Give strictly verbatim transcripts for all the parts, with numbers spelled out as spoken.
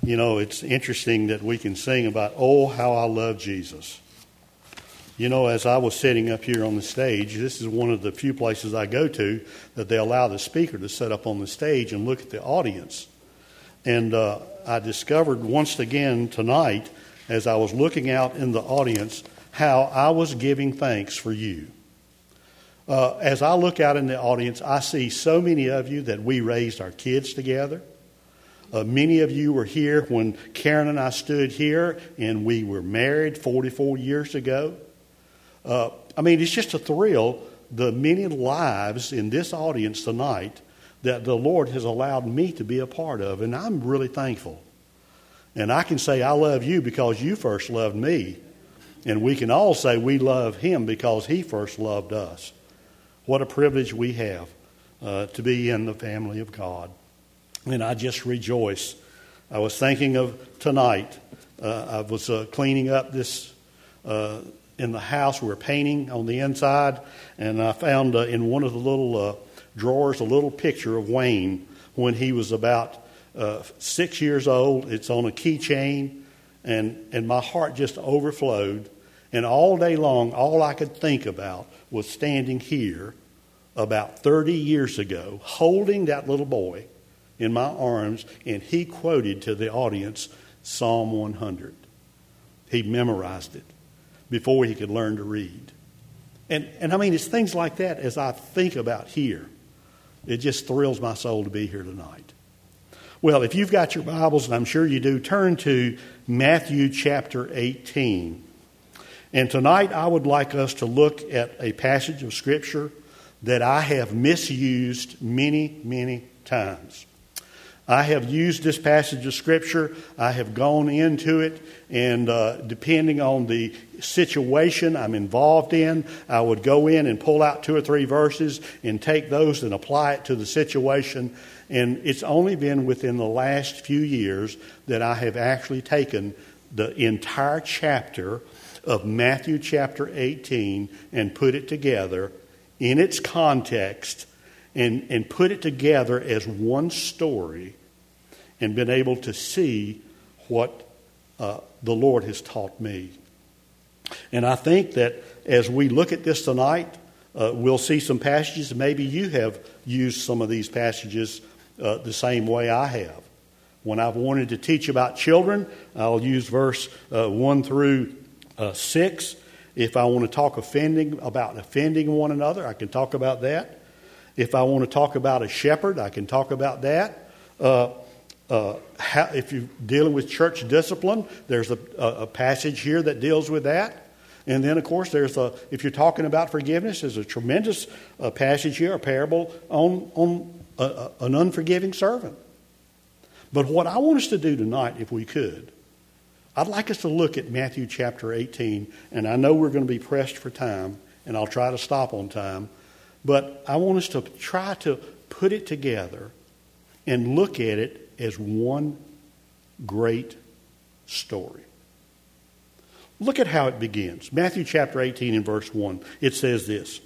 You know, it's interesting that we can sing about, oh, how I love Jesus. You know, as I was sitting up here on the stage, this is one of the few places I go to that they allow the speaker to sit up on the stage and look at the audience. And uh, I discovered once again tonight, as I was looking out in the audience, how I was giving thanks for you. Uh, as I look out in the audience, I see so many of you that we raised our kids together. Uh, many of you were here when Karen and I stood here and we were married forty-four years ago. Uh, I mean, it's just a thrill, the many lives in this audience tonight that the Lord has allowed me to be a part of, and I'm really thankful. And I can say I love you because you first loved me, and we can all say we love Him because He first loved us. What a privilege we have uh, to be in the family of God. And I just rejoice. I was thinking of tonight. Uh, I was uh, cleaning up this uh, in the house. We were painting on the inside. And I found uh, in one of the little uh, drawers a little picture of Wayne when he was about uh, six years old. It's on a keychain. And, and my heart just overflowed. And all day long, all I could think about was standing here about thirty years ago, holding that little boy in my arms, and he quoted to the audience Psalm one hundred. He memorized it before he could learn to read. And, and I mean, it's things like that as I think about here. It just thrills my soul to be here tonight. Well, if you've got your Bibles, and I'm sure you do, turn to Matthew chapter eighteen. And tonight I would like us to look at a passage of Scripture that I have misused many, many times. I have used this passage of Scripture. I have gone into it, and uh, depending on the situation I'm involved in, I would go in and pull out two or three verses and take those and apply it to the situation. And it's only been within the last few years that I have actually taken the entire chapter of Matthew chapter eighteen and put it together in its context and, and put it together as one story and been able to see what uh, the Lord has taught me. And I think that as we look at this tonight, uh, we'll see some passages. Maybe you have used some of these passages uh, the same way I have. When I've wanted to teach about children, I'll use verse uh, one through uh, six. If I want to talk offending about offending one another, I can talk about that. If I want to talk about a shepherd, I can talk about that. Uh, uh, how, if you're dealing with church discipline, there's a, a passage here that deals with that. And then, of course, there's a, if you're talking about forgiveness, there's a tremendous uh, passage here, a parable on, on a, a, an unforgiving servant. But what I want us to do tonight, if we could, I'd like us to look at Matthew chapter eighteen, and I know we're going to be pressed for time, and I'll try to stop on time, but I want us to try to put it together and look at it as one great story. Look at how it begins. Matthew chapter eighteen and verse one. It says this.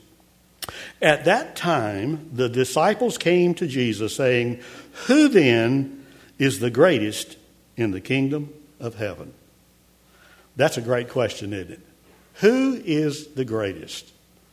At that time, the disciples came to Jesus saying, "Who then is the greatest in the kingdom of heaven?" That's a great question, isn't it? Who is the greatest?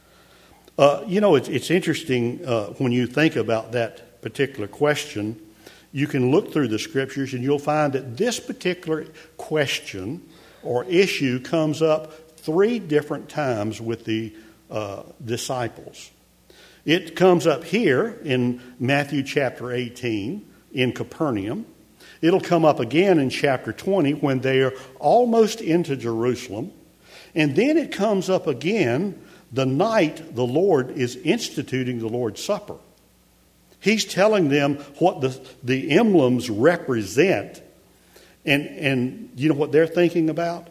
Uh, you know, it's, it's interesting uh, when you think about that particular question. You can look through the Scriptures and you'll find that this particular question or issue comes up three different times with the uh, disciples. It comes up here in Matthew chapter eighteen in Capernaum. It'll come up again in chapter twenty when they are almost into Jerusalem. And then it comes up again the night the Lord is instituting the Lord's Supper. He's telling them what the, the emblems represent. And, and you know what they're thinking about?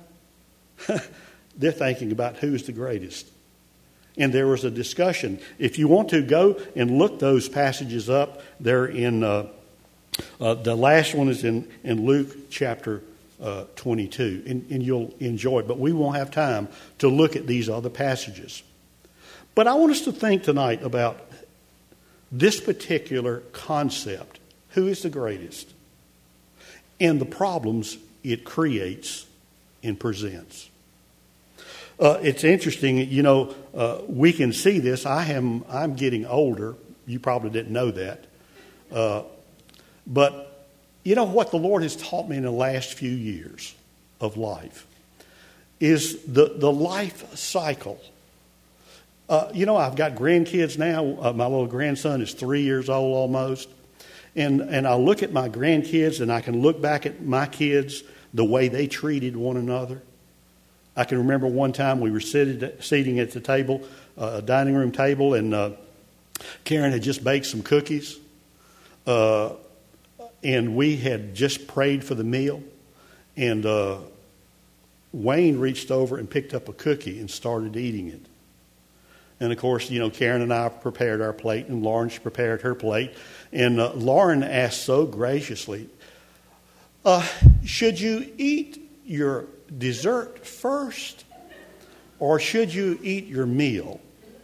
They're thinking about who's the greatest. And there was a discussion. If you want to, go and look those passages up. They're in... Uh, Uh, the last one is in, in Luke chapter uh, twenty-two, and, and you'll enjoy it. But we won't have time to look at these other passages. But I want us to think tonight about this particular concept. Who is the greatest? and the problems it creates and presents. Uh, it's interesting, you know, uh, we can see this. I am, I'm getting older. You probably didn't know that. Uh, but you know what the Lord has taught me in the last few years of life is the, the life cycle. Uh, you know, I've got grandkids now. Uh, my little grandson is three years old almost. And, and I look at my grandkids and I can look back at my kids, the way they treated one another. I can remember one time we were seated, sitting at the table, uh, a dining room table, and uh, Karen had just baked some cookies. Uh, and we had just prayed for the meal. And uh, Wayne reached over and picked up a cookie and started eating it. And, of course, you know, Karen and I prepared our plate, and Lauren prepared her plate. And uh, Lauren asked so graciously, uh, should you eat your dessert first, or should you eat your meal?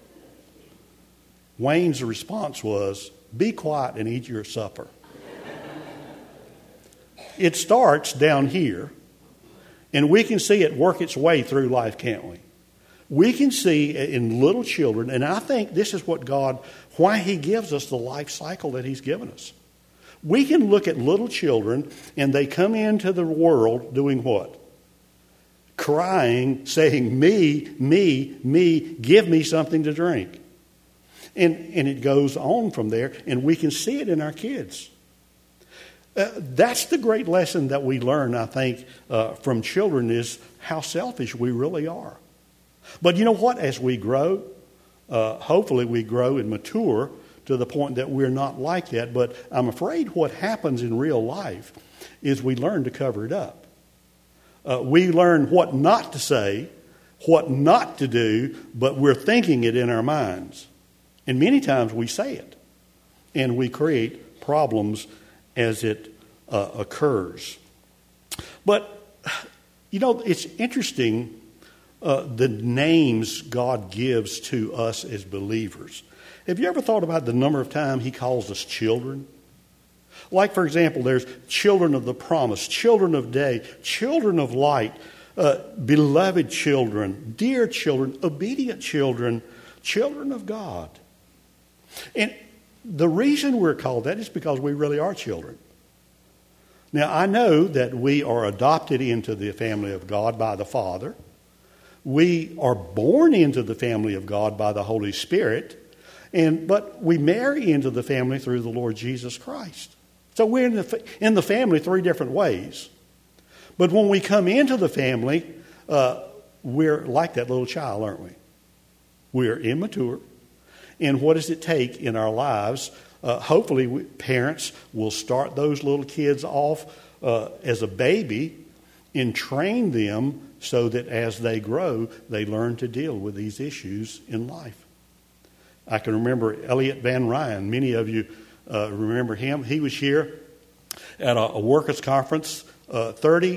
Wayne's response was, be quiet and eat your supper. It starts down here, and we can see it work its way through life, can't we? We can see in little children, and I think this is what God, why He gives us the life cycle that He's given us. We can look at little children, and they come into the world doing what? Crying, saying, me, me, me, give me something to drink. And, and it goes on from there, and we can see it in our kids. Uh, that's the great lesson that we learn, I think, uh, from children is how selfish we really are. But you know what? As we grow, uh, hopefully we grow and mature to the point that we're not like that. But I'm afraid what happens in real life is we learn to cover it up. Uh, we learn what not to say, what not to do, but we're thinking it in our minds. And many times we say it, and we create problems as it uh, occurs. But, you know, it's interesting, uh, the names God gives to us as believers. Have you ever thought about the number of times He calls us children? Like, for example, there's children of the promise, children of day, children of light, uh, beloved children, dear children, obedient children, children of God. And the reason we're called that is because we really are children. Now, I know that we are adopted into the family of God by the Father. We are born into the family of God by the Holy Spirit. And but we marry into the family through the Lord Jesus Christ. So we're in the, in the family three different ways. But when we come into the family, uh, we're like that little child, aren't we? We're immature. And what does it take in our lives? Uh, hopefully, we, parents will start those little kids off uh, as a baby and train them so that as they grow, they learn to deal with these issues in life. I can remember Elliot Van Ryan. Many of you uh, remember him. He was here at a, a workers' conference uh,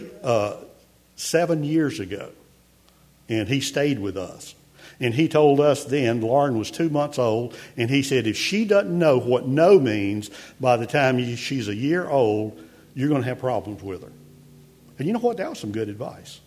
thirty-seven years ago, and he stayed with us. And he told us then, Lauren was two months old, and he said, if she doesn't know what no means by the time she's a year old, you're going to have problems with her. And you know what? That was some good advice.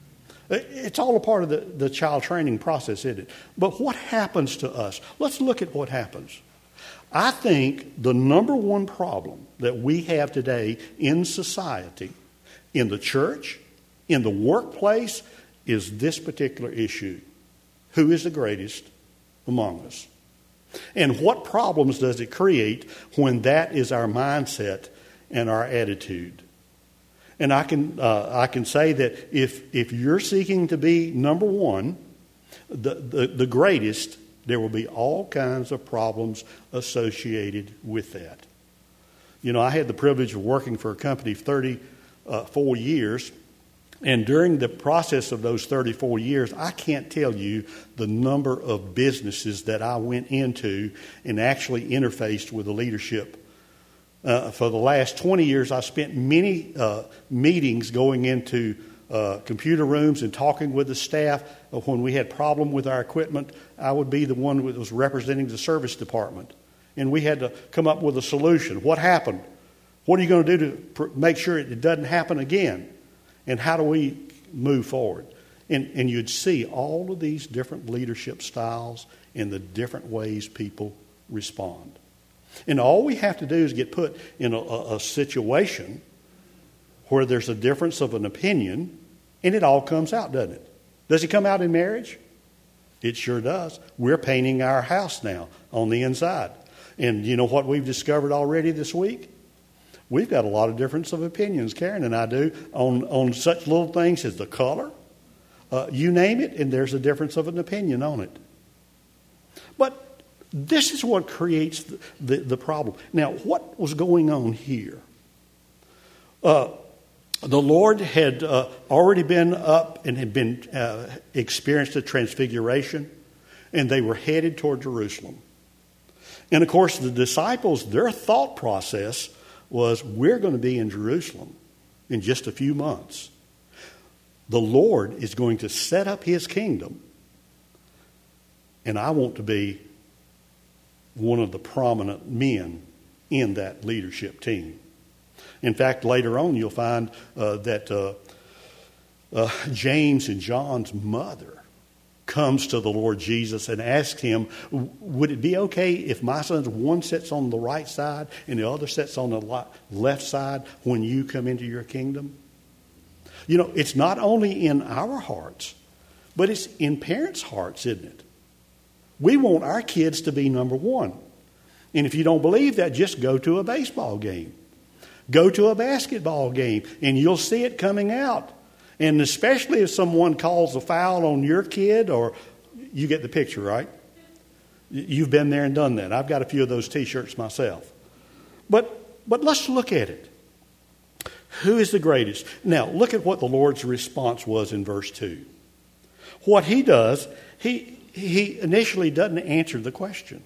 It's all a part of the, the child training process, isn't it? But what happens to us? Let's look at what happens. I think the number one problem that we have today in society, in the church, in the workplace, is this particular issue. Who is the greatest among us? And what problems does it create when that is our mindset and our attitude? And I can uh, I can say that if if you're seeking to be number one, the, the, the greatest, there will be all kinds of problems associated with that. You know, I had the privilege of working for a company thirty-four years. And during the process of those thirty-four years, I can't tell you the number of businesses that I went into and actually interfaced with the leadership. Uh, for the last twenty years, I spent many uh, meetings going into uh, computer rooms and talking with the staff. When we had problem with our equipment, I would be the one that was representing the service department. And we had to come up with a solution. What happened? What are you going to do to pr- make sure it doesn't happen again? And how do we move forward? And, and you'd see all of these different leadership styles and the different ways people respond. And all we have to do is get put in a, a, a situation where there's a difference of an opinion, and it all comes out, doesn't it? Does it come out in marriage? It sure does. We're painting our house now on the inside. And you know what we've discovered already this week? We've got a lot of difference of opinions, Karen and I do, on, on such little things as the color. Uh, you name it, and there's a difference of an opinion on it. But this is what creates the, the, the problem. Now, what was going on here? Uh, the Lord had uh, already been up and had been uh, experienced a transfiguration, and they were headed toward Jerusalem. And of course, the disciples, their thought process was, we're going to be in Jerusalem in just a few months. The Lord is going to set up his kingdom, and I want to be one of the prominent men in that leadership team. In fact, later on you'll find uh, that uh, uh, James and John's mother comes to the Lord Jesus and asks him, would it be okay if my sons, one sits on the right side and the other sits on the left side when you come into your kingdom? You know, it's not only in our hearts, but it's in parents' hearts, isn't it? We want our kids to be number one. And if you don't believe that, just go to a baseball game. Go to a basketball game, and you'll see it coming out. And especially if someone calls a foul on your kid, or you get the picture, right? You've been there and done that. I've got a few of those T-shirts myself. But but let's look at it. Who is the greatest? Now, look at what the Lord's response was in verse two. What he does, he, he initially doesn't answer the question.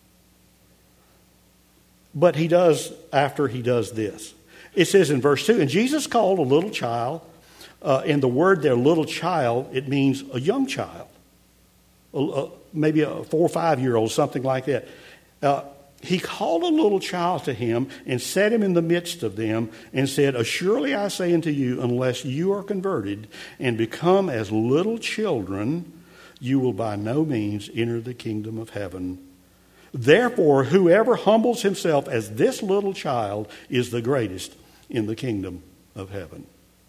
But he does after he does this. It says in verse two, and Jesus called a little child, uh, and the word there, little child, it means a young child. Uh, maybe a four or five-year-old, something like that. Uh, He called a little child to him and set him in the midst of them and said, assuredly I say unto you, unless you are converted and become as little children, you will by no means enter the kingdom of heaven. Therefore, whoever humbles himself as this little child is the greatest in the kingdom of heaven.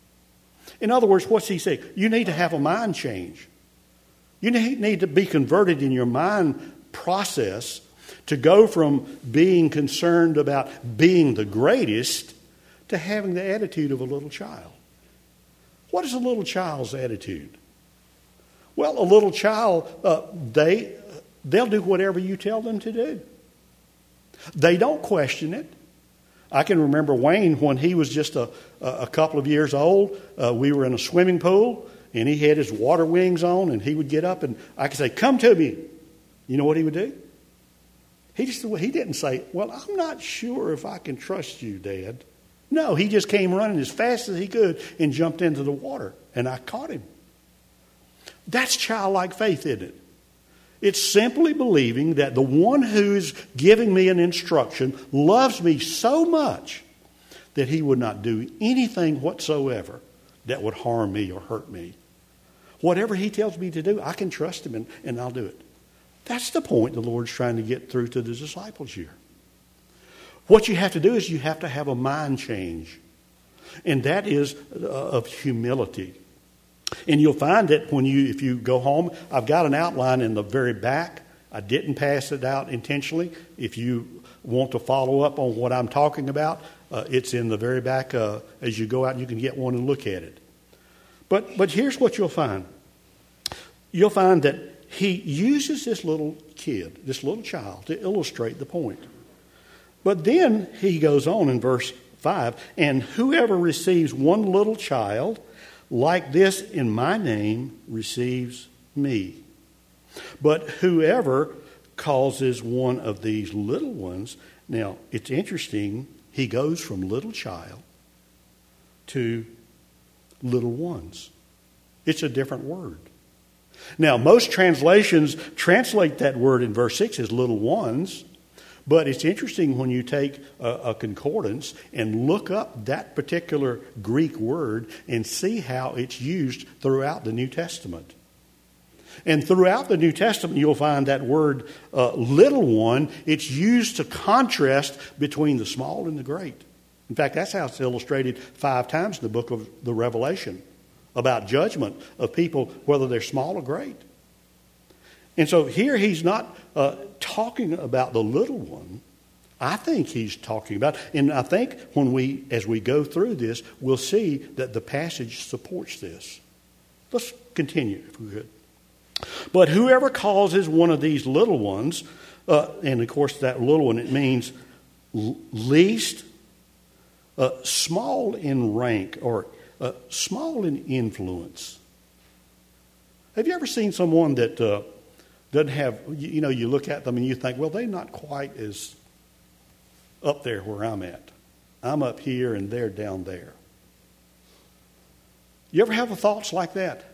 In other words, what's he saying? You need to have a mind change. You need to be converted in your mind process to go from being concerned about being the greatest to having the attitude of a little child. What is a little child's attitude? Well, a little child, uh, they, they'll do whatever you tell them to do. They don't question it. I can remember Wayne when he was just a, a couple of years old. Uh, we were in a swimming pool, and he had his water wings on, and he would get up, and I could say, come to me. You know what he would do? He just he didn't say, well, I'm not sure if I can trust you, Dad. No, he just came running as fast as he could and jumped into the water, and I caught him. That's childlike faith, isn't it? It's simply believing that the one who is giving me an instruction loves me so much that he would not do anything whatsoever that would harm me or hurt me. Whatever he tells me to do, I can trust him and, and I'll do it. That's the point the Lord's trying to get through to the disciples here. What you have to do is you have to have a mind change. And that is uh, of humility. And you'll find that when you, if you go home, I've got an outline in the very back. I didn't pass it out intentionally. If you want to follow up on what I'm talking about, uh, it's in the very back. Uh, as you go out, you can get one and look at it. But but here's what you'll find. You'll find that he uses this little kid, this little child, to illustrate the point. But then he goes on in verse five, and whoever receives one little child like this in my name receives me. But whoever causes one of these little ones, now it's interesting, he goes from little child to little ones. It's a different word. Now, most translations translate that word in verse six as little ones, But it's interesting when you take a, a concordance and look up that particular Greek word and see how it's used throughout the New Testament. And throughout the New Testament, you'll find that word uh, little one, it's used to contrast between the small and the great. In fact, that's how it's illustrated five times in the book of the Revelation about judgment of people, whether they're small or great. And so here he's not uh, talking about the little one. I think he's talking about, and I think when we, as we go through this, we'll see that the passage supports this. Let's continue, if we could. But whoever causes one of these little ones, uh, and of course that little one, it means l- least, uh, small in rank, or uh, small in influence. Have you ever seen someone that uh, doesn't have, you, you know, you look at them and you think, well, they're not quite as up there where I'm at. I'm up here and they're down there. You ever have thoughts like that?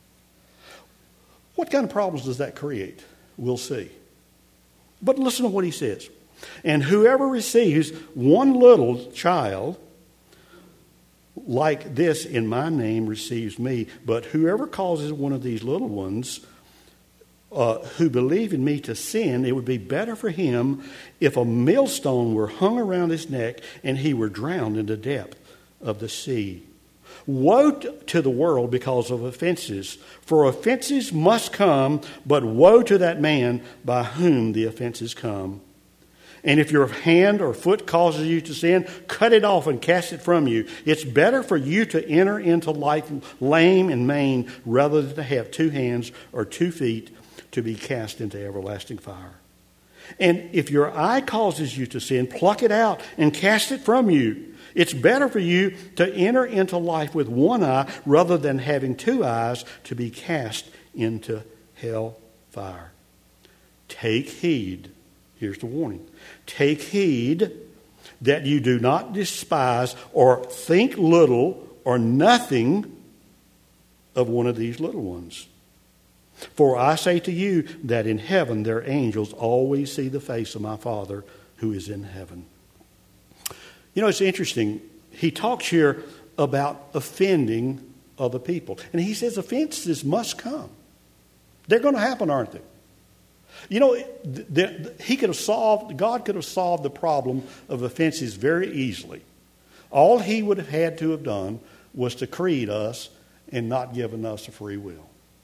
What kind of problems does that create? We'll see. But listen to what he says. And whoever receives one little child like this in my name receives me. But whoever causes one of these little ones uh, who believe in me to sin, it would be better for him if a millstone were hung around his neck and he were drowned in the depth of the sea. Woe to the world because of offenses, for offenses must come, but woe to that man by whom the offenses come. And if your hand or foot causes you to sin, cut it off and cast it from you. It's better for you to enter into life lame and maimed rather than to have two hands or two feet to be cast into everlasting fire. And if your eye causes you to sin, pluck it out and cast it from you. It's better for you to enter into life with one eye rather than having two eyes to be cast into hell fire. Take heed. Here's the warning. Take heed that you do not despise or think little or nothing of one of these little ones. For I say to you that in heaven their angels always see the face of my Father who is in heaven. You know, it's interesting. He talks here about offending other people. And he says offenses must come. They're going to happen, aren't they? You know, the, the, he could have solved, God could have solved the problem of offenses very easily. All he would have had to have done was to create us and not given us a free will.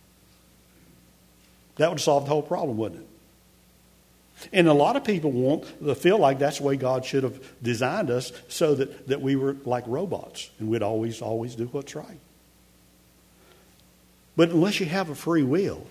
That would solve the whole problem, wouldn't it? And a lot of people want to feel like that's the way God should have designed us, so that, that we were like robots and we'd always, always do what's right. But unless you have a free will,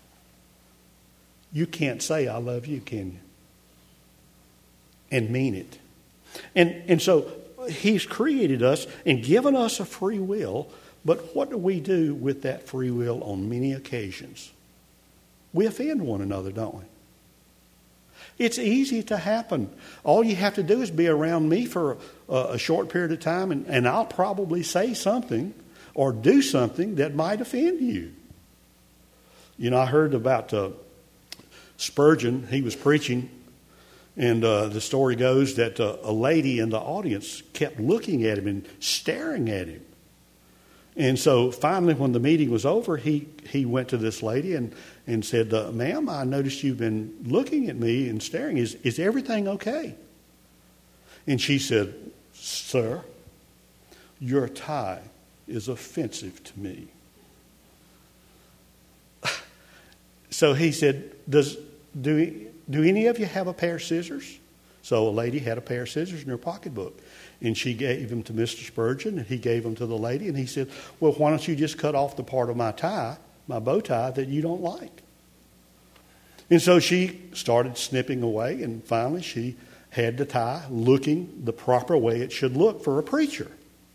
you can't say, I love you, can you? And mean it. And, and so he's created us and given us a free will, but what do we do with that free will on many occasions? We offend one another, don't we? It's easy to happen. All you have to do is be around me for a, a short period of time, and, and I'll probably say something or do something that might offend you. You know, I heard about uh, Spurgeon. He was preaching, and uh, the story goes that uh, a lady in the audience kept looking at him and staring at him. And so finally, when the meeting was over, he, he went to this lady and, and said, uh, ma'am, I noticed you've been looking at me and staring. Is, is everything okay? And she said, sir, your tie is offensive to me. So he said, Does do, do any of you have a pair of scissors? So a lady had a pair of scissors in her pocketbook. And she gave them to Mister Spurgeon, and he gave them to the lady. And he said, well, why don't you just cut off the part of my tie, my bow tie, that you don't like? And so she started snipping away, and finally she had the tie looking the proper way it should look for a preacher.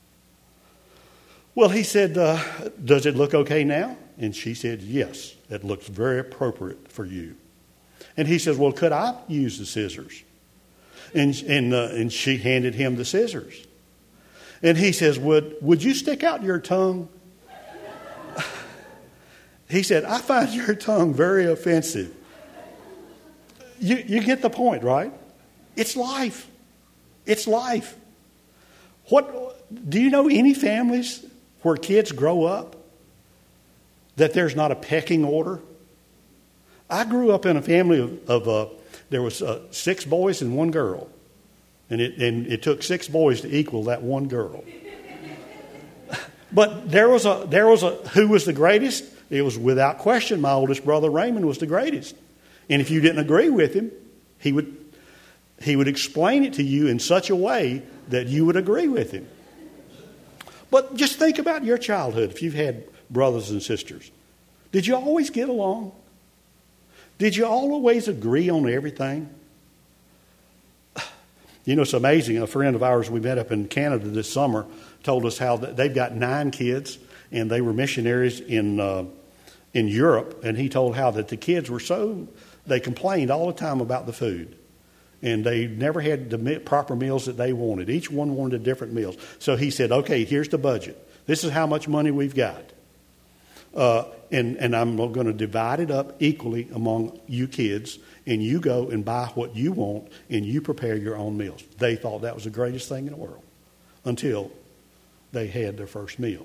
Well, he said, uh, does it look okay now? And she said, yes, it looks very appropriate for you. And he says, well, could I use the scissors? And and uh, and she handed him the scissors. And he says, would, would you stick out your tongue? He said, I find your tongue very offensive. You, you get the point, right? It's life. It's life. What do you know any families where kids grow up that there's not a pecking order? I grew up in a family of, of uh, there was uh, six boys and one girl. And it, and it took six boys to equal that one girl. But there was a there was a who was the greatest? It was without question my oldest brother Raymond was the greatest. And if you didn't agree with him, he would he would explain it to you in such a way that you would agree with him. But just think about your childhood if you've had brothers and sisters. Did you always get along? Did you always agree on everything? You know, it's amazing. A friend of ours we met up in Canada this summer told us how they've got nine kids and they were missionaries in uh, in Europe. And he told how that the kids were so, they complained all the time about the food. And they never had the proper meals that they wanted. Each one wanted different meals. So he said, okay, here's the budget. This is how much money we've got. Uh, and, and I'm going to divide it up equally among you kids. And you go and buy what you want, and you prepare your own meals. They thought that was the greatest thing in the world until they had their first meal.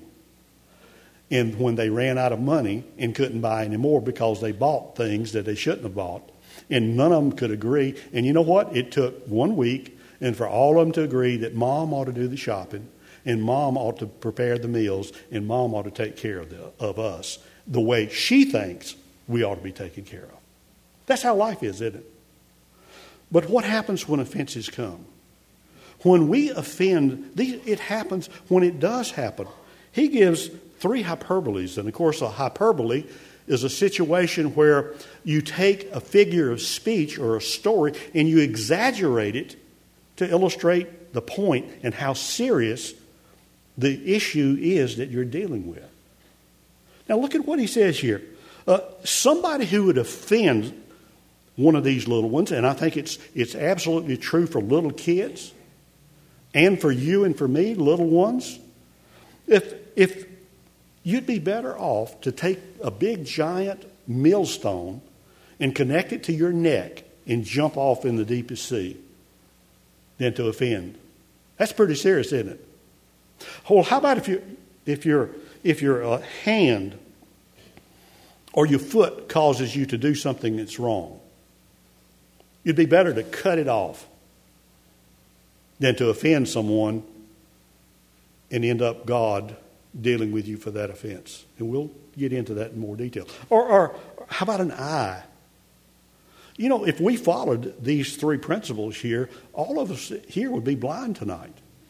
And when they ran out of money and couldn't buy any more because they bought things that they shouldn't have bought, and none of them could agree. And you know what? It took one week, and for all of them to agree that Mom ought to do the shopping, and Mom ought to prepare the meals, and Mom ought to take care of, the, of us the way she thinks we ought to be taken care of. That's how life is, isn't it? But what happens when offenses come? When we offend, it happens when it does happen. He gives three hyperboles. And of course, a hyperbole is a situation where you take a figure of speech or a story and you exaggerate it to illustrate the point and how serious the issue is that you're dealing with. Now look at what he says here. Uh, somebody who would offend one of these little ones, and I think it's it's absolutely true for little kids and for you and for me, little ones. If if you'd be better off to take a big giant millstone and connect it to your neck and jump off in the deepest sea than to offend. That's pretty serious, isn't it? Well, how about if you if your if your uh, hand or your foot causes you to do something that's wrong? It'd be better to cut it off than to offend someone and end up God dealing with you for that offense. And we'll get into that in more detail. Or, or how about an eye? You know, if we followed these three principles here, all of us here would be blind tonight.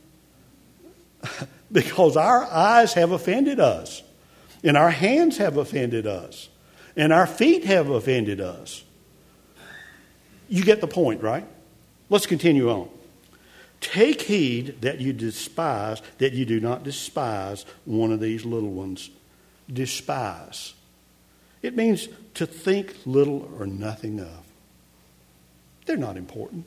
Because our eyes have offended us. And our hands have offended us. And our feet have offended us. You get the point, right? Let's continue on. Take heed that you despise, that you do not despise one of these little ones. Despise. It means to think little or nothing of. They're not important.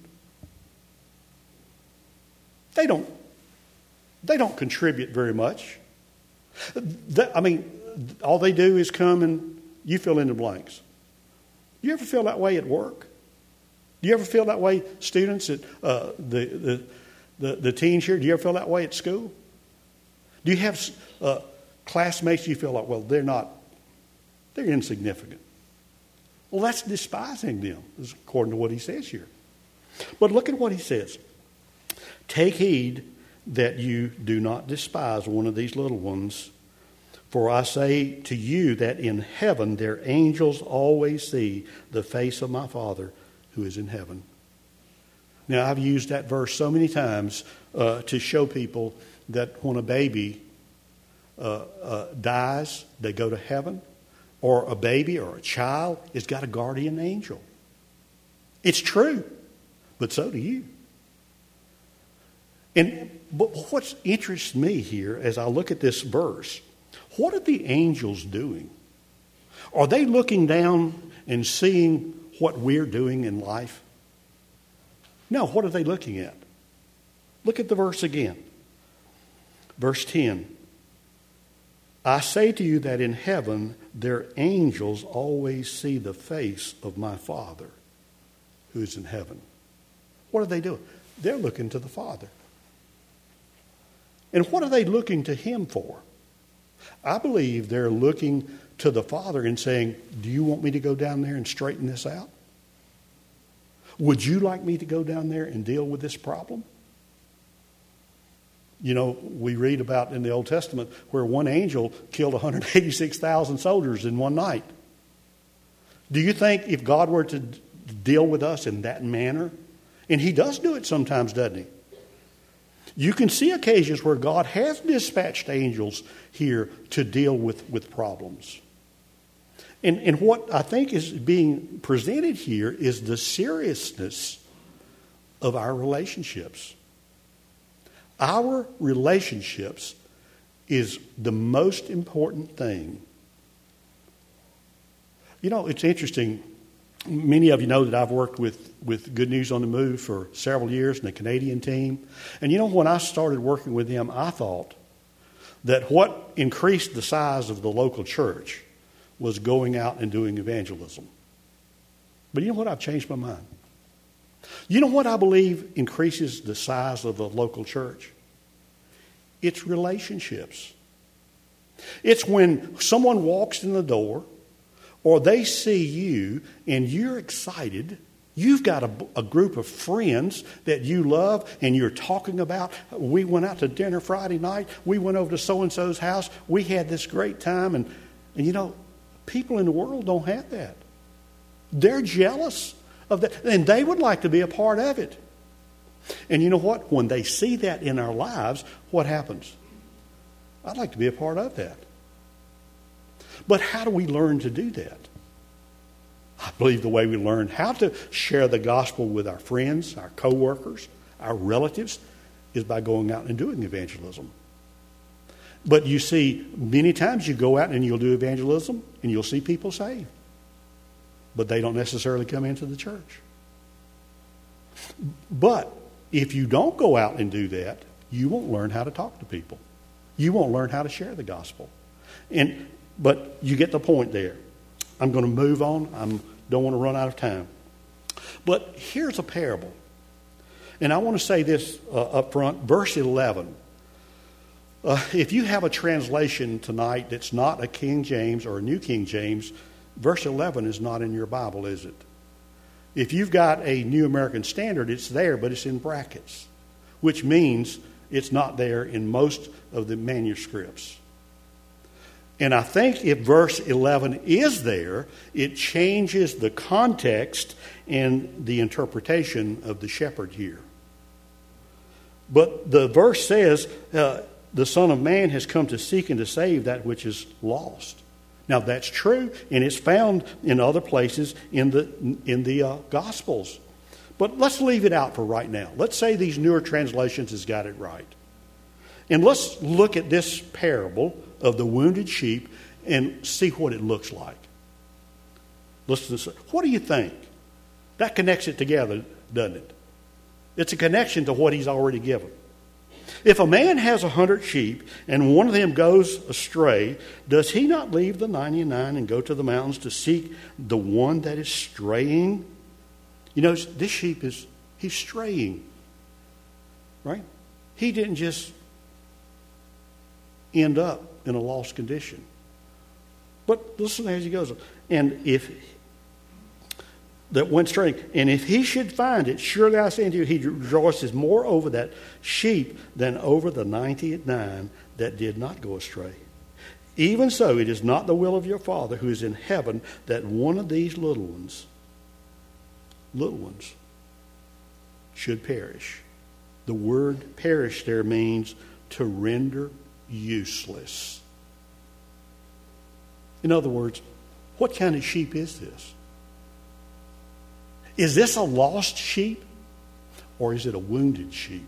They don't, they don't contribute very much. I mean, all they do is come and you fill in the blanks. You ever feel that way at work? Do you ever feel that way, students, at uh, the, the, the, the teens here? Do you ever feel that way at school? Do you have uh, classmates you feel like, well, they're not, they're insignificant? Well, that's despising them, according to what he says here. But look at what he says. Take heed that you do not despise one of these little ones. For I say to you that in heaven their angels always see the face of my Father who is in heaven. Now, I've used that verse so many times uh, to show people that when a baby uh, uh, dies, they go to heaven. Or a baby or a child has got a guardian angel. It's true, but so do you. And but what interests me here as I look at this verse, what are the angels doing? Are they looking down and seeing what we're doing in life? No, what are they looking at? Look at the verse again. Verse ten. I say to you that in heaven their angels always see the face of my Father who is in heaven. What What are they doing? They're looking to the Father. And what are they looking to Him for? I believe they're looking to the Father and saying, do you want me to go down there and straighten this out? Would you like me to go down there and deal with this problem? You know, we read about in the Old Testament where one angel killed one hundred eighty-six thousand soldiers in one night. Do you think if God were to deal with us in that manner, and He does do it sometimes, doesn't He? You can see occasions where God has dispatched angels here to deal with, with problems. And, and what I think is being presented here is the seriousness of our relationships. Our relationships is the most important thing. You know, it's interesting. Many of you know that I've worked with, with Good News on the Move for several years in the Canadian team. And you know, when I started working with them, I thought that what increased the size of the local church was going out and doing evangelism. But you know what? I've changed my mind. You know what I believe increases the size of the local church? It's relationships. It's when someone walks in the door or they see you and you're excited. You've got a, a group of friends that you love and you're talking about. We went out to dinner Friday night. We went over to so-and-so's house. We had this great time. And, and you know, people in the world don't have that. They're jealous of that. And they would like to be a part of it. And you know what? When they see that in our lives, what happens? I'd like to be a part of that. But how do we learn to do that? I believe the way we learn how to share the gospel with our friends, our co-workers, our relatives, is by going out and doing evangelism. But you see, many times you go out and you'll do evangelism and you'll see people saved. But they don't necessarily come into the church. But if you don't go out and do that, you won't learn how to talk to people. You won't learn how to share the gospel. And but you get the point there. I'm going to move on. I don't want to run out of time. But here's a parable. And I want to say this uh, up front. Verse eleven. Uh, if you have a translation tonight that's not a King James or a New King James, verse eleven is not in your Bible, is it? If you've got a New American Standard, it's there, but it's in brackets, which means it's not there in most of the manuscripts. And I think if verse eleven is there, it changes the context and the interpretation of the shepherd here. But the verse says, uh, the Son of Man has come to seek and to save that which is lost. Now that's true, and it's found in other places in the in the uh, Gospels. But let's leave it out for right now. Let's say these newer translations has got it right. And let's look at this parable of the wounded sheep and see what it looks like. Listen to this. What do you think? That connects it together, doesn't it? It's a connection to what he's already given. If a man has a hundred sheep and one of them goes astray, does he not leave the ninety-nine and go to the mountains to seek the one that is straying? You know, this sheep is, he's straying. Right? He didn't just end up in a lost condition. But listen as he goes. And if that went straying, and if he should find it, surely I say unto you, he rejoices more over that sheep than over the ninety-nine that did not go astray. Even so, it is not the will of your Father who is in heaven that one of these little ones, little ones, should perish. The word perish there means to render useless. In other words, what kind of sheep is this? Is this a lost sheep or is it a wounded sheep?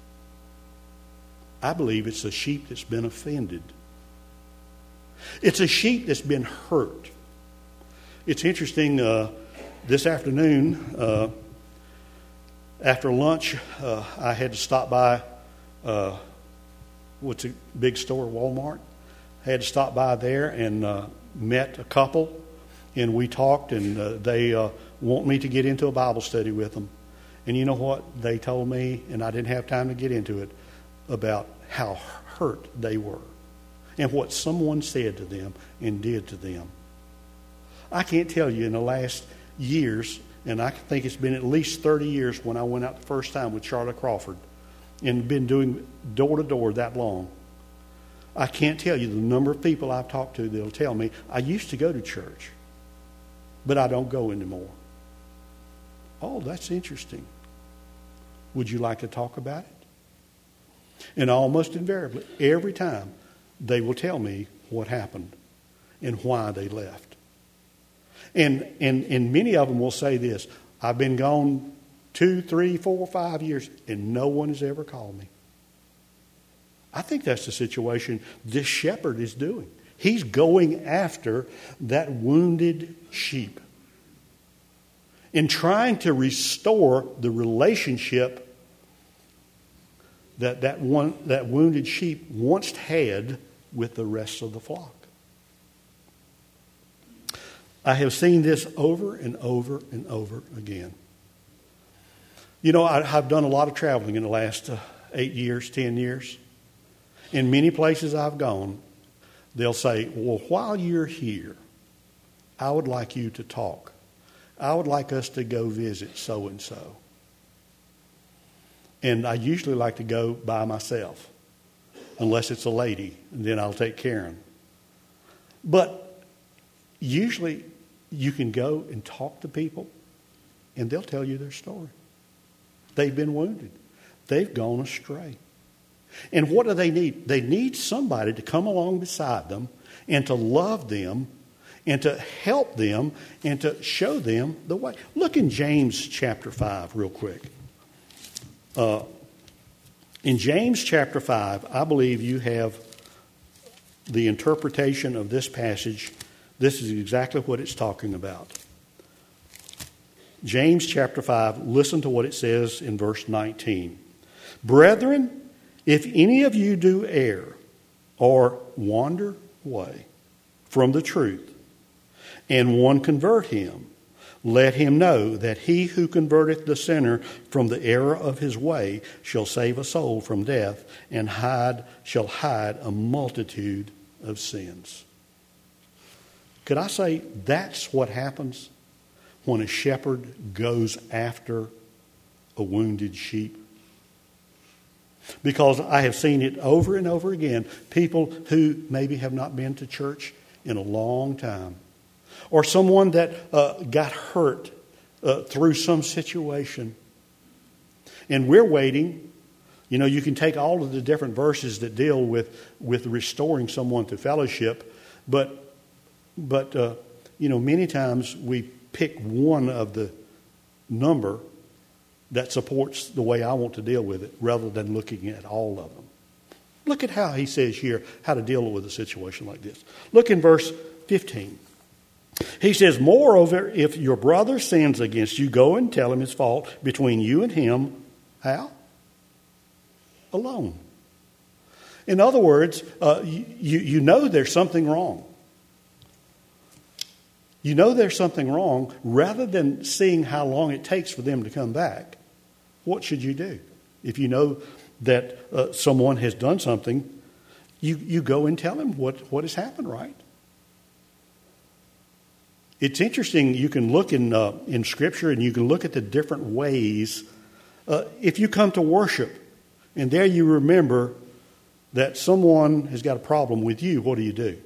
I believe it's a sheep that's been offended. It's a sheep that's been hurt. It's interesting, uh, this afternoon, uh, after lunch, uh, I had to stop by uh, what's a big store, Walmart. I had to stop by there and uh, met a couple, and we talked, and uh, they uh, want me to get into a Bible study with them. And you know what they told me, and I didn't have time to get into it, about how hurt they were and what someone said to them and did to them. I can't tell you in the last years, and I think it's been at least thirty years when I went out the first time with Charlotte Crawford and been doing door to door that long. I can't tell you the number of people I've talked to that'll tell me, I used to go to church, but I don't go anymore. Oh, that's interesting. Would you like to talk about it? And almost invariably, every time, they will tell me what happened and why they left. And, and, and many of them will say this, I've been gone two, three, four, five years, and no one has ever called me. I think that's the situation this shepherd is doing. He's going after that wounded sheep and trying to restore the relationship that that, one, that wounded sheep once had with the rest of the flock. I have seen this over and over and over again. You know, I, I've done a lot of traveling in the last uh, eight years, ten years. In many places I've gone, they'll say, well, while you're here, I would like you to talk. I would like us to go visit so-and-so. And I usually like to go by myself, unless it's a lady, and then I'll take Karen. But usually you can go and talk to people, and they'll tell you their story. They've been wounded. They've gone astray. And what do they need? They need somebody to come along beside them and to love them and to help them and to show them the way. Look in James chapter five real quick. Uh, in James chapter five, I believe you have the interpretation of this passage. This is exactly what it's talking about. James chapter five, listen to what it says in verse nineteen. Brethren, if any of you do err or wander away from the truth, and one convert him, let him know that he who converteth the sinner from the error of his way shall save a soul from death, and hide shall hide a multitude of sins. Could I say that's what happens when a shepherd goes after a wounded sheep? Because I have seen it over and over again. People who maybe have not been to church in a long time. Or someone that uh, got hurt uh, through some situation. And we're waiting. You know, you can take all of the different verses that deal with, with restoring someone to fellowship. But, but uh, you know, many times we pick one of the number that supports the way I want to deal with it, rather than looking at all of them. Look at how he says here how to deal with a situation like this. Look in verse fifteen. He says, moreover, if your brother sins against you, go and tell him his fault between you and him. How? Alone. In other words, uh, you, you know there's something wrong. You know there's something wrong. Rather than seeing how long it takes for them to come back, what should you do? If you know that uh, someone has done something, you, you go and tell him what, what has happened, right? It's interesting. You can look in uh, in Scripture and you can look at the different ways. Uh, if you come to worship and there you remember that someone has got a problem with you, what do you do?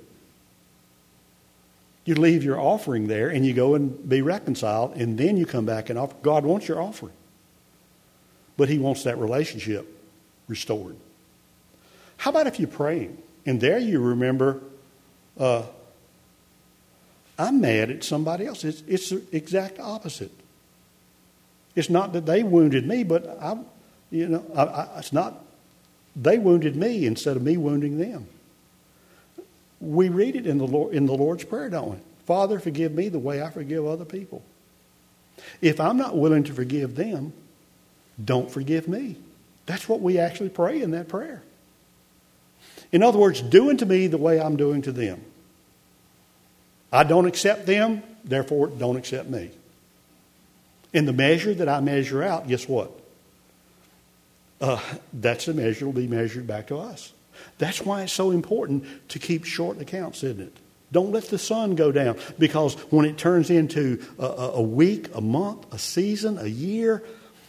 You leave your offering there and you go and be reconciled, and then you come back and offer. God wants your offering. But he wants that relationship restored. How about if you're praying and there you remember, uh, I'm mad at somebody else. It's, it's the exact opposite. It's not that they wounded me, but I, you know, I, I, it's not they wounded me instead of me wounding them. We read it in the Lord, in the Lord's Prayer, don't we? Father, forgive me the way I forgive other people. If I'm not willing to forgive them, don't forgive me. That's what we actually pray in that prayer. In other words, do unto me the way I'm doing to them. I don't accept them, therefore don't accept me. And the measure that I measure out, guess what? Uh, that's the measure that will be measured back to us. That's why it's so important to keep short accounts, isn't it? Don't let the sun go down, because when it turns into a, a week, a month, a season, a year,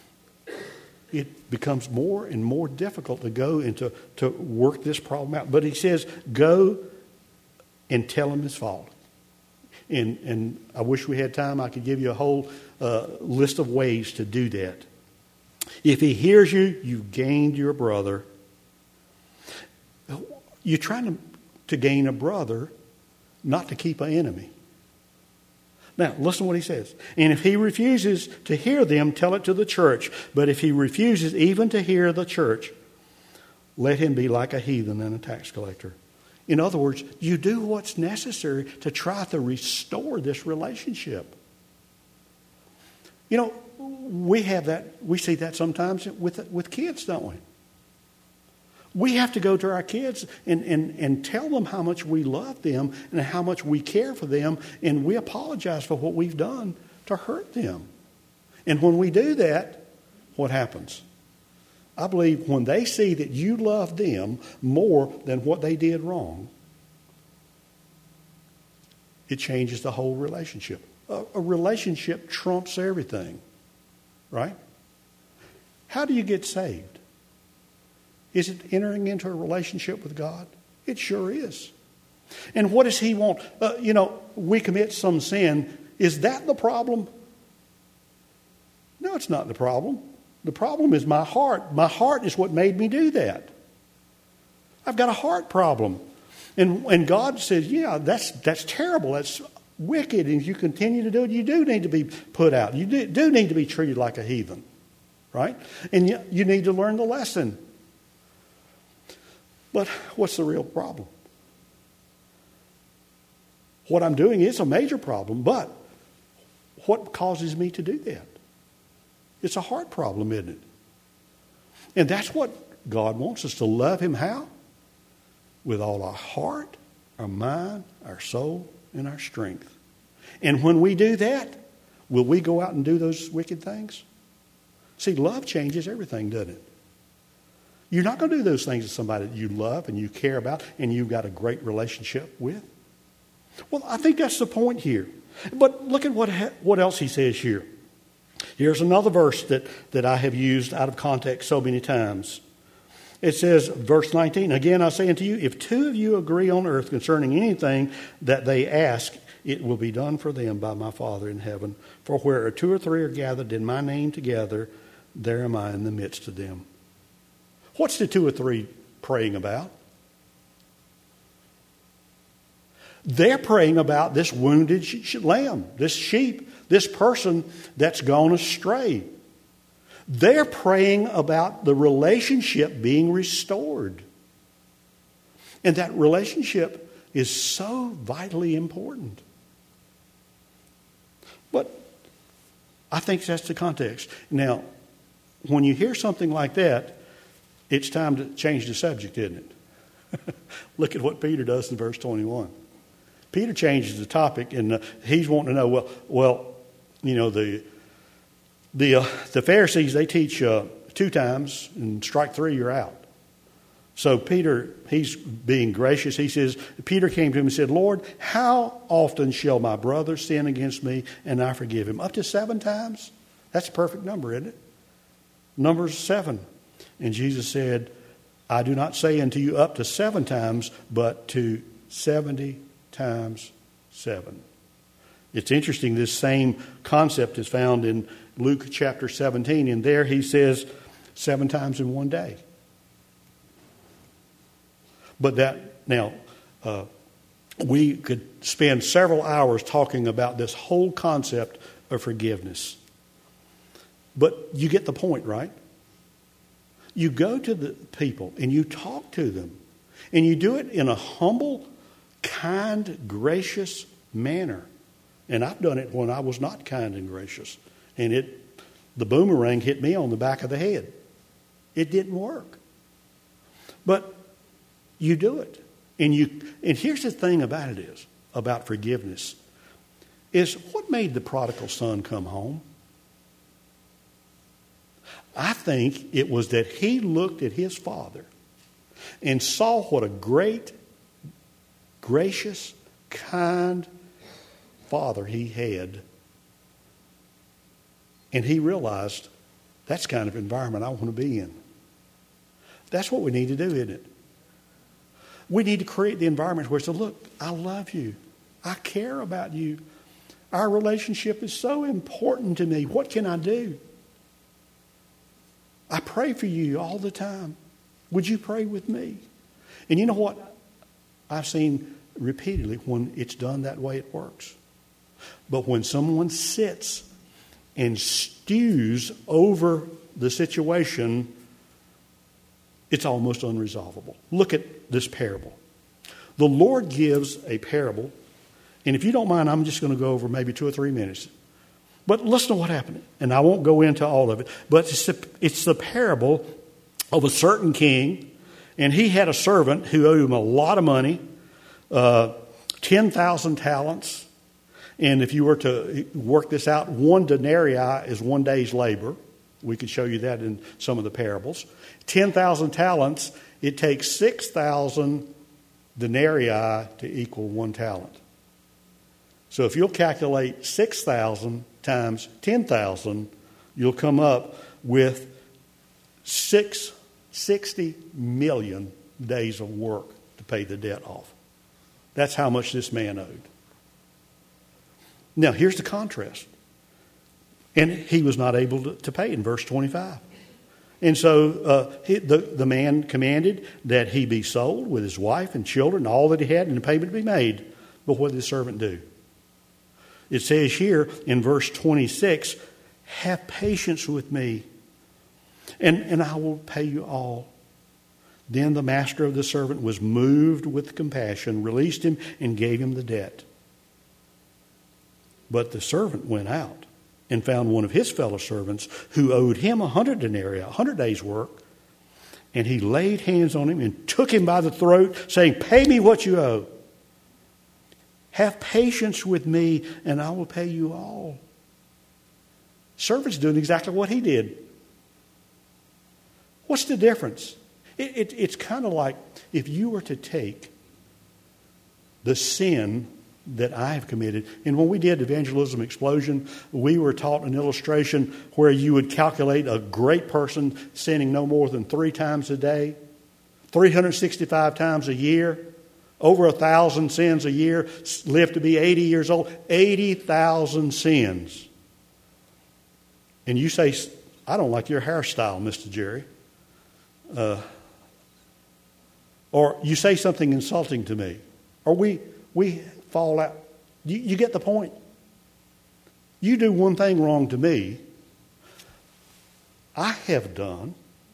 it becomes more and more difficult to go and to, to work this problem out. But he says, go and tell him his fault. And, and I wish we had time. I could give you a whole uh, list of ways to do that. If he hears you, you've gained your brother. You're trying to, to gain a brother, not to keep an enemy. Now, listen to what he says. And if he refuses to hear them, tell it to the church. But if he refuses even to hear the church, let him be like a heathen and a tax collector. In other words, you do what's necessary to try to restore this relationship. You know, we have that, we see that sometimes with, with kids, don't we? We have to go to our kids and, and, and tell them how much we love them and how much we care for them, and we apologize for what we've done to hurt them. And when we do that, what happens? I believe when they see that you love them more than what they did wrong, it changes the whole relationship. A, a relationship trumps everything, right? How do you get saved? Is it entering into a relationship with God? It sure is. And what does he want? Uh, you know, we commit some sin. Is that the problem? No, it's not the problem. The problem is my heart. My heart is what made me do that. I've got a heart problem. And, and God says, yeah, that's, that's terrible. That's wicked. And if you continue to do it, you do need to be put out. You do, do need to be treated like a heathen. Right? And you, you need to learn the lesson. But what's the real problem? What I'm doing is a major problem, but what causes me to do that? It's a heart problem, isn't it? And that's what God wants us to love him how? With all our heart, our mind, our soul, and our strength. And when we do that, will we go out and do those wicked things? See, love changes everything, doesn't it? You're not going to do those things to somebody that you love and you care about and you've got a great relationship with. Well, I think that's the point here. But look at what, what else he says here. Here's another verse that, that I have used out of context so many times. It says, verse nineteen, again I say unto you, if two of you agree on earth concerning anything that they ask, it will be done for them by my Father in heaven. For where two or three are gathered in my name together, there am I in the midst of them. What's the two or three praying about? They're praying about this wounded lamb, this sheep, this person that's gone astray. They're praying about the relationship being restored. And that relationship is so vitally important. But I think that's the context. Now, when you hear something like that, it's time to change the subject, isn't it? Look at what Peter does in verse twenty-one. Peter changes the topic, and uh, he's wanting to know, well, well, you know, the the uh, the Pharisees, they teach uh, two times, and strike three, you're out. So Peter, he's being gracious. He says, Peter came to him and said, Lord, how often shall my brother sin against me and I forgive him? Up to seven times? That's a perfect number, isn't it? Number's seven. And Jesus said, I do not say unto you up to seven times, but to seventy times seven. It's interesting, this same concept is found in Luke chapter seventeen. And there he says seven times in one day. But that, now, uh, we could spend several hours talking about this whole concept of forgiveness. But you get the point, right? You go to the people and you talk to them. And you do it in a humble, kind, gracious manner. And I've done it when I was not kind and gracious. And it, the boomerang hit me on the back of the head. It didn't work. But you do it. And you and here's the thing about it is, about forgiveness, is what made the prodigal son come home? I think it was that he looked at his father and saw what a great, gracious, kind father he had. And he realized, that's the kind of environment I want to be in. That's what we need to do, isn't it? We need to create the environment where it's, look, I love you. I care about you. Our relationship is so important to me. What can I do? I pray for you all the time. Would you pray with me? And you know what? I've seen repeatedly when it's done that way, it works. But when someone sits and stews over the situation, it's almost unresolvable. Look at this parable. The Lord gives a parable, and if you don't mind, I'm just going to go over maybe two or three minutes. But listen to what happened, and I won't go into all of it, but it's the, it's the parable of a certain king, and he had a servant who owed him a lot of money, uh, ten thousand talents. And if you were to work this out, one denarii is one day's labor. We could show you that in some of the parables. ten thousand talents, it takes six thousand denarii to equal one talent. So if you'll calculate six thousand times ten thousand, you'll come up with six, sixty million days of work to pay the debt off. That's how much this man owed. Now, here's the contrast. And he was not able to, to pay in verse twenty-five. And so uh, he, the, the man commanded that he be sold with his wife and children, all that he had, and the payment be made. But what did the servant do? It says here in verse twenty-six, have patience with me, and, and I will pay you all. Then the master of the servant was moved with compassion, released him, and gave him the debt. But the servant went out and found one of his fellow servants who owed him a hundred denarii, a hundred days' work. And he laid hands on him and took him by the throat, saying, pay me what you owe. Have patience with me, and I will pay you all. Servant's doing exactly what he did. What's the difference? It, it, it's kind of like if you were to take the sin that I have committed. And when we did Evangelism Explosion, we were taught an illustration where you would calculate a great person sinning no more than three times a day, three hundred sixty-five times a year, over a thousand sins a year, live to be eighty years old, eighty thousand sins. And you say, I don't like your hairstyle, Mister Jerry. Uh, or you say something insulting to me. Or we we fall out. You, you get the point. You do one thing wrong to me. I have done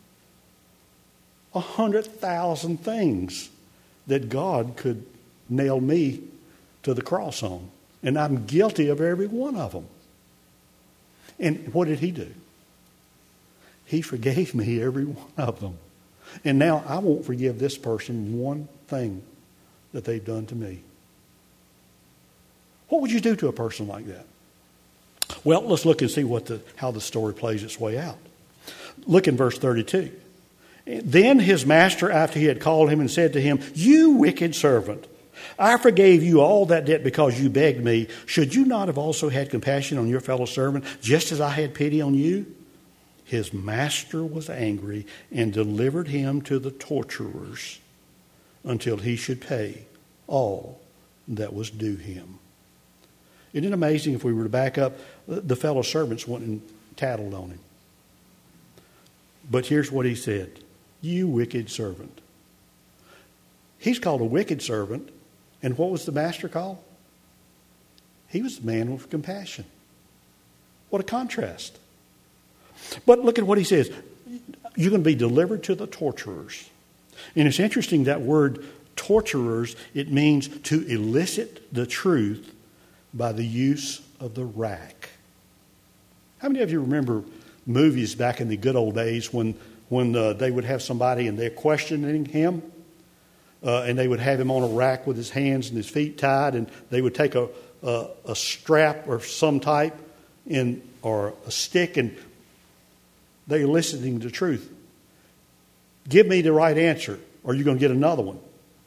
a hundred thousand things that God could nail me to the cross on. And I'm guilty of every one of them. And what did he do? He forgave me every one of them. And now I won't forgive this person one thing that they've done to me. What would you do to a person like that? Well, let's look and see what the, how the story plays its way out. Look in verse thirty-two. Then his master, after he had called him and said to him, you wicked servant, I forgave you all that debt because you begged me. Should you not have also had compassion on your fellow servant, just as I had pity on you? His master was angry and delivered him to the torturers until he should pay all that was due him. Isn't it amazing if we were to back up, the fellow servants went and tattled on him. But here's what he said. You wicked servant. He's called a wicked servant. And what was the master called? He was the man with compassion. What a contrast. But look at what he says. You're going to be delivered to the torturers. And it's interesting that word torturers, it means to elicit the truth by the use of the rack. How many of you remember movies back in the good old days when, when uh, they would have somebody and they're questioning him uh, and they would have him on a rack with his hands and his feet tied, and they would take a, a, a strap or some type in, or a stick and They're eliciting the truth. Give me the right answer, or you're going to get another one.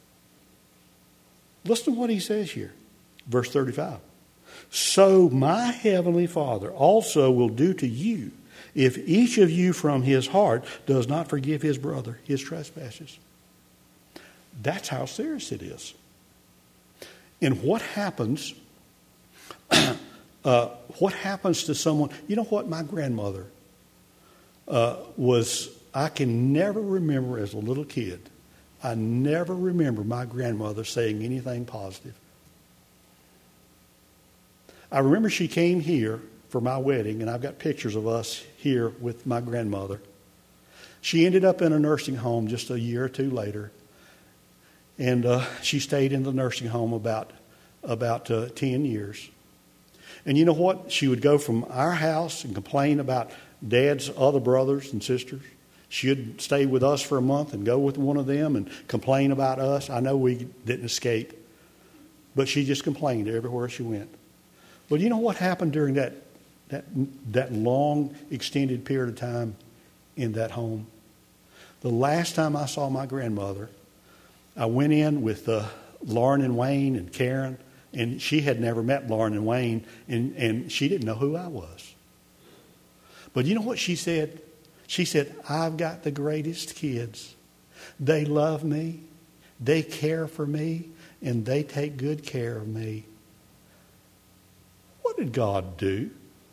Listen to what he says here. Verse thirty-five. So my heavenly Father also will do to you if each of you from his heart does not forgive his brother his trespasses. That's how serious it is. And what happens, uh, what happens to someone, you know what, my grandmother uh, was, I can never remember as a little kid, I never remember my grandmother saying anything positive. I remember she came here for my wedding, and I've got pictures of us here with my grandmother. She ended up in a nursing home just a year or two later, and uh, she stayed in the nursing home about about uh, ten years. And you know what? She would go from our house and complain about Dad's other brothers and sisters. She'd stay with us for a month and go with one of them and complain about us. I know we didn't escape, but she just complained everywhere she went. But you know what happened during that that that long, extended period of time in that home? The last time I saw my grandmother, I went in with uh, Lauren and Wayne and Karen, and she had never met Lauren and Wayne, and, and she didn't know who I was. But you know what she said? She said, I've got the greatest kids. They love me, they care for me, and they take good care of me. What did God do?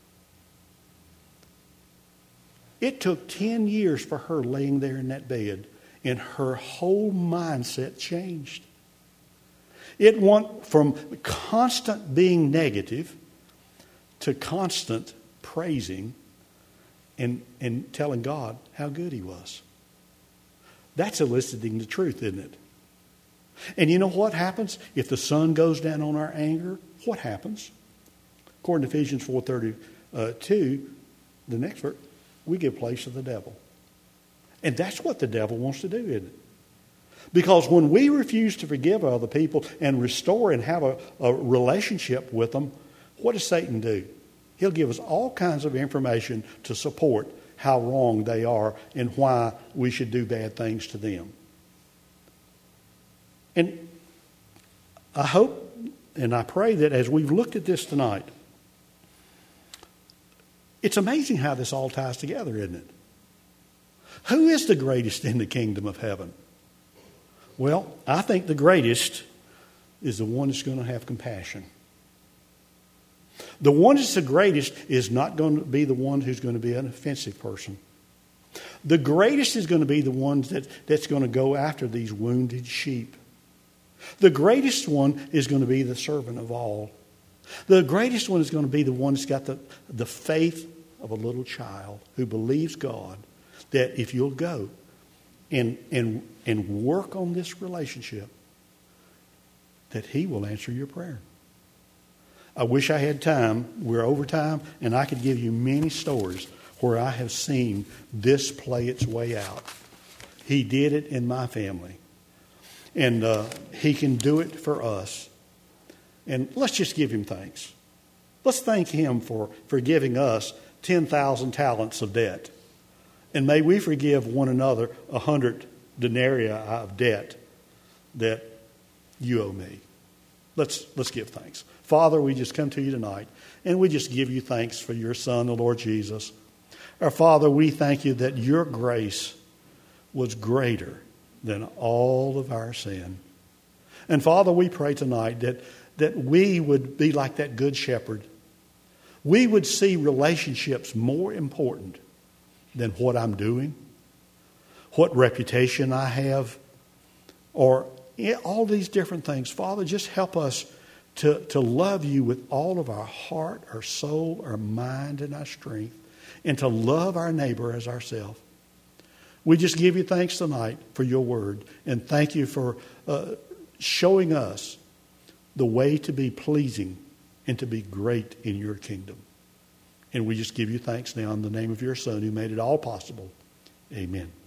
It took ten years for her laying there in that bed, and her whole mindset changed. It went from constant being negative to constant praising and, and telling God how good he was. That's eliciting the truth, isn't it? And you know what happens? If the sun goes down on our anger, what happens? According to Ephesians four thirty-two, the next verse, we give place to the devil. And that's what the devil wants to do, isn't it? Because when we refuse to forgive other people and restore and have a, a relationship with them, what does Satan do? He'll give us all kinds of information to support how wrong they are and why we should do bad things to them. And I hope and I pray that as we've looked at this tonight, it's amazing how this all ties together, isn't it? Who is the greatest in the kingdom of heaven? Well, I think the greatest is the one that's going to have compassion. The one that's the greatest is not going to be the one who's going to be an offensive person. The greatest is going to be the one that, that's going to go after these wounded sheep. The greatest one is going to be the servant of all. The greatest one is going to be the one that's got the, the faith of a little child who believes God that if you'll go and, and, and work on this relationship, that he will answer your prayer. I wish I had time. We're over time, and I could give you many stories where I have seen this play its way out. He did it in my family. And uh, he can do it for us. And let's just give him thanks. Let's thank him for forgiving us ten thousand talents of debt. And may we forgive one another a hundred denarii of debt that you owe me. Let's, let's give thanks. Father, we just come to you tonight, and we just give you thanks for your Son, the Lord Jesus. Our Father, we thank you that your grace was greater than all of our sin. And Father, we pray tonight that, that we would be like that good shepherd. We would see relationships more important than what I'm doing, what reputation I have, or all these different things. Father, just help us to, to love you with all of our heart, our soul, our mind, and our strength, and to love our neighbor as ourselves. We just give you thanks tonight for your word, and thank you for uh, showing us the way to be pleasing and to be great in your kingdom. And we just give you thanks now in the name of your Son who made it all possible. Amen.